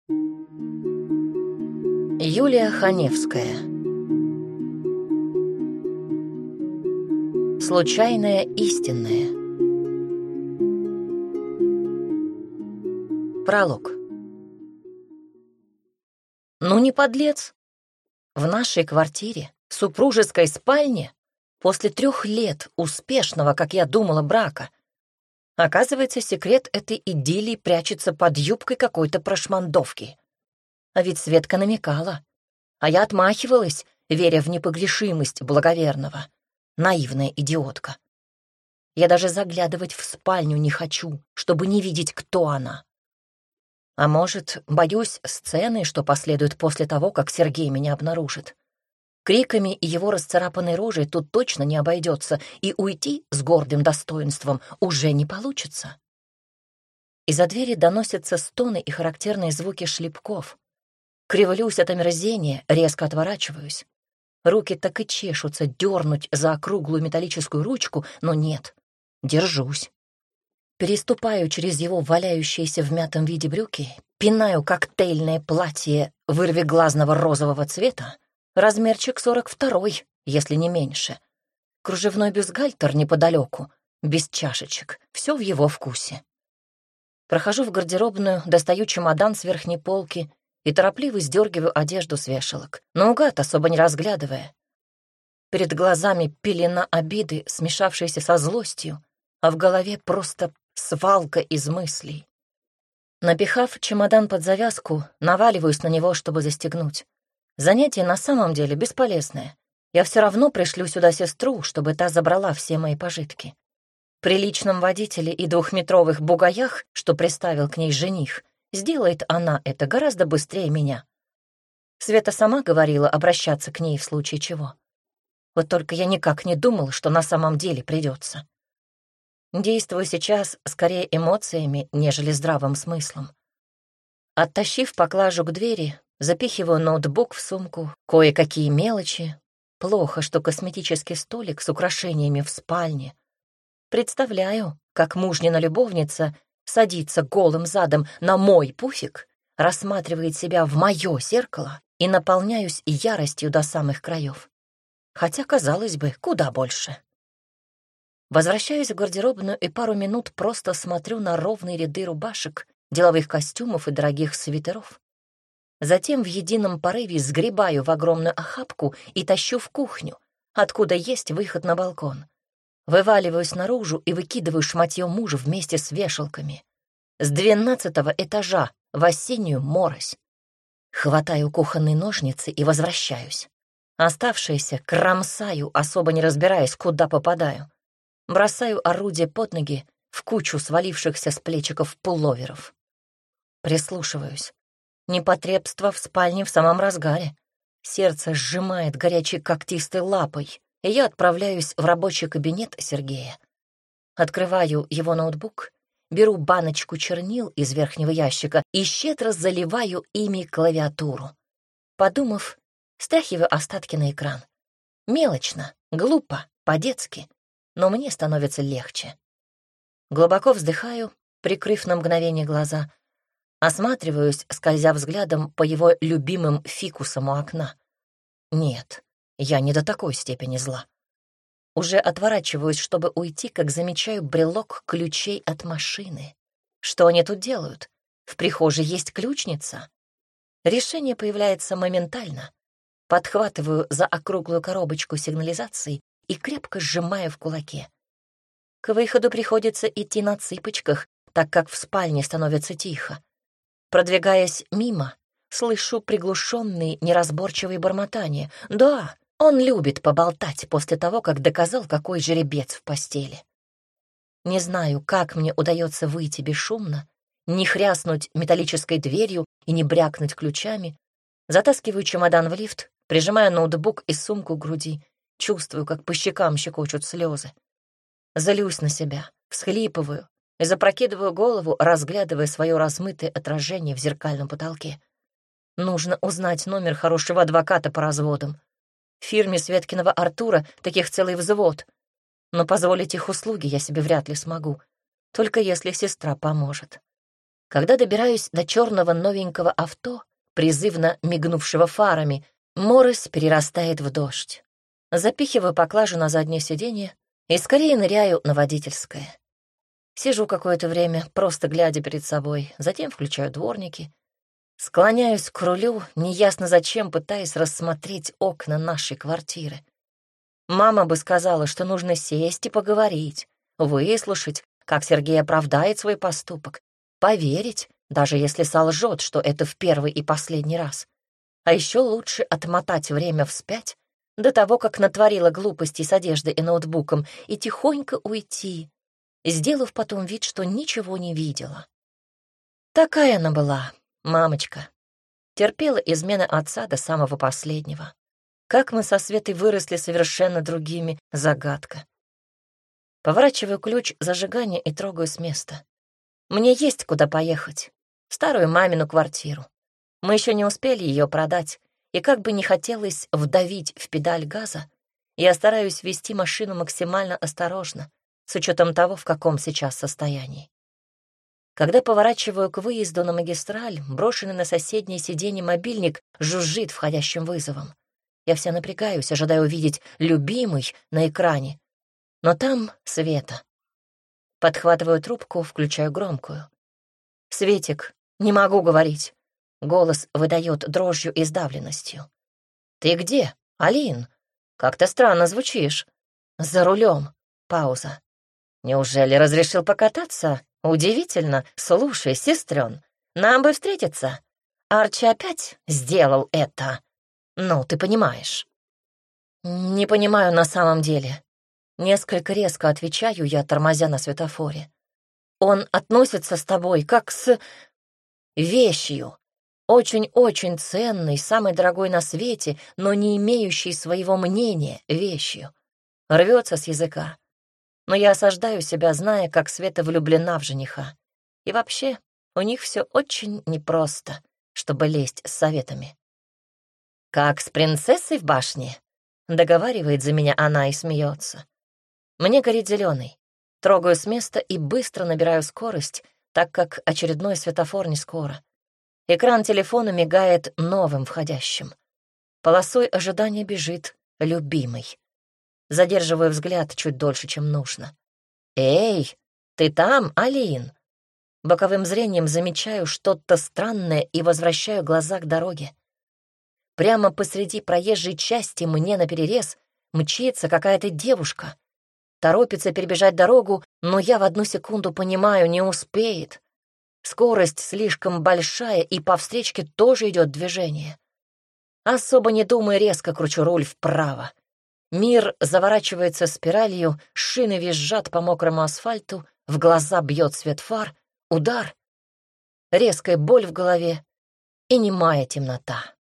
Юлия Ханевская. Случайное истинное. Пролог. Ну не подлец. В нашей квартире, в супружеской спальне, после 3 лет успешного, как я думала, брака, оказывается, секрет этой идиллии прячется под юбкой какой-то прошмандовки. А ведь Светка намекала, а я отмахивалась, веря в непогрешимость благоверного. Наивная идиотка. Я даже заглядывать в спальню не хочу, чтобы не видеть, кто она. А может, боюсь сцены, что последует после того, как Сергей меня обнаружит. Криками и его расцарапанной рожей тут точно не обойдется, и уйти с гордым достоинством уже не получится. Из-за двери доносятся стоны и характерные звуки шлепков. Кривлюсь от омерзения, резко отворачиваюсь. Руки так и чешутся дернуть за округлую металлическую ручку, но нет, держусь. Переступаю через его валяющиеся в мятом виде брюки, пинаю коктейльное платье вырвиглазного розового цвета, размерчик 42-й, если не меньше. Кружевной бюстгальтер неподалеку, без чашечек, все в его вкусе. Прохожу в гардеробную, достаю чемодан с верхней полки и торопливо сдергиваю одежду с вешалок, наугад, особо не разглядывая. Перед глазами пелена обиды, смешавшаяся со злостью, а в голове просто свалка из мыслей. Напихав чемодан под завязку, наваливаюсь на него, чтобы застегнуть. Занятие на самом деле бесполезное. Я все равно пришлю сюда сестру, чтобы та забрала все мои пожитки. При личном водителе и 2-метровых бугаях, что приставил к ней жених, сделает она это гораздо быстрее меня. Света сама говорила обращаться к ней в случае чего. Вот только я никак не думал, что на самом деле придется. Действую сейчас скорее эмоциями, нежели здравым смыслом. Оттащив поклажу к двери, запихиваю ноутбук в сумку, кое-какие мелочи. Плохо, что косметический столик с украшениями в спальне. Представляю, как мужнина любовница садится голым задом на мой пуфик, рассматривает себя в мое зеркало и наполняюсь яростью до самых краев. Хотя, казалось бы, куда больше. Возвращаюсь в гардеробную и пару минут просто смотрю на ровные ряды рубашек, деловых костюмов и дорогих свитеров. Затем в едином порыве сгребаю в огромную охапку и тащу в кухню, откуда есть выход на балкон. Вываливаюсь наружу и выкидываю шматье мужа вместе с вешалками. С 12-го этажа в осеннюю морось. Хватаю кухонные ножницы и возвращаюсь. Оставшиеся кромсаю, особо не разбираясь, куда попадаю. Бросаю орудие под ноги в кучу свалившихся с плечиков пуловеров. Прислушиваюсь. Непотребство в спальне в самом разгаре. Сердце сжимает горячей когтистой лапой, и я отправляюсь в рабочий кабинет Сергея. Открываю его ноутбук, беру баночку чернил из верхнего ящика и щедро заливаю ими клавиатуру. Подумав, стряхиваю остатки на экран. Мелочно, глупо, по-детски, но мне становится легче. Глубоко вздыхаю, прикрыв на мгновение глаза, осматриваюсь, скользя взглядом по его любимым фикусам у окна. Нет, я не до такой степени зла. Уже отворачиваюсь, чтобы уйти, как замечаю брелок ключей от машины. Что они тут делают? В прихожей есть ключница. Решение появляется моментально. Подхватываю за округлую коробочку сигнализации и крепко сжимаю в кулаке. К выходу приходится идти на цыпочках, так как в спальне становится тихо. Продвигаясь мимо, слышу приглушенные, неразборчивые бормотания. Да, он любит поболтать после того, как доказал, какой жеребец в постели. Не знаю, как мне удается выйти бесшумно, не хряснуть металлической дверью и не брякнуть ключами. Затаскиваю чемодан в лифт, прижимаю ноутбук и сумку к груди, чувствую, как по щекам щекочут слезы. Злюсь на себя, всхлипываю и запрокидываю голову, разглядывая свое размытое отражение в зеркальном потолке. Нужно узнать номер хорошего адвоката по разводам. В фирме Светкиного Артура таких целый взвод. Но позволить их услуги я себе вряд ли смогу, только если сестра поможет. Когда добираюсь до черного новенького авто, призывно мигнувшего фарами, морось перерастает в дождь. Запихиваю поклажу на заднее сиденье и скорее ныряю на водительское. Сижу какое-то время, просто глядя перед собой, затем включаю дворники. Склоняюсь к рулю, неясно зачем, пытаясь рассмотреть окна нашей квартиры. Мама бы сказала, что нужно сесть и поговорить, выслушать, как Сергей оправдает свой поступок, поверить, даже если солжет, что это в первый и последний раз. А еще лучше отмотать время вспять до того, как натворила глупостей с одеждой и ноутбуком, и тихонько уйти, сделав потом вид, что ничего не видела. Такая она была, мамочка. Терпела измены отца до самого последнего. Как мы со Светой выросли совершенно другими — загадка. Поворачиваю ключ зажигания и трогаю с места. Мне есть куда поехать. В старую мамину квартиру. Мы еще не успели ее продать, и как бы не хотелось вдавить в педаль газа, я стараюсь вести машину максимально осторожно, с учетом того, в каком сейчас состоянии. Когда поворачиваю к выезду на магистраль, брошенный на соседнее сиденье мобильник жужжит входящим вызовом. Я вся напрягаюсь, ожидая увидеть «любимый» на экране. Но там Света. Подхватываю трубку, включаю громкую. «Светик, не могу говорить». Голос выдает дрожью и сдавленностью. «Ты где, Алин? Как-то странно звучишь». «За рулем». Пауза. «Неужели разрешил покататься? Удивительно. Слушай, сестрен, нам бы встретиться. Арчи опять сделал это. Ну, ты понимаешь». «Не понимаю на самом деле». Несколько резко отвечаю я, тормозя на светофоре. «Он относится с тобой как с вещью. Очень-очень ценной, самой дорогой на свете, но не имеющей своего мнения вещью. Рвется с языка. Но я осаждаю себя, зная, как Света влюблена в жениха. И вообще, у них все очень непросто, чтобы лезть с советами. «Как с принцессой в башне?» — договаривает за меня она и смеется. Мне горит зеленый. Трогаю с места и быстро набираю скорость, так как очередной светофор не скоро. Экран телефона мигает новым входящим. Полосой ожидания бежит любимый. Задерживаю взгляд чуть дольше, чем нужно. «Эй, ты там, Алин?» Боковым зрением замечаю что-то странное и возвращаю глаза к дороге. Прямо посреди проезжей части мне наперерез мчится какая-то девушка. Торопится перебежать дорогу, но я в одну секунду понимаю, не успеет. Скорость слишком большая, и по встречке тоже идет движение. Особо не думая, резко кручу руль вправо. Мир заворачивается спиралью, шины визжат по мокрому асфальту, в глаза бьет свет фар, удар, резкая боль в голове и немая темнота.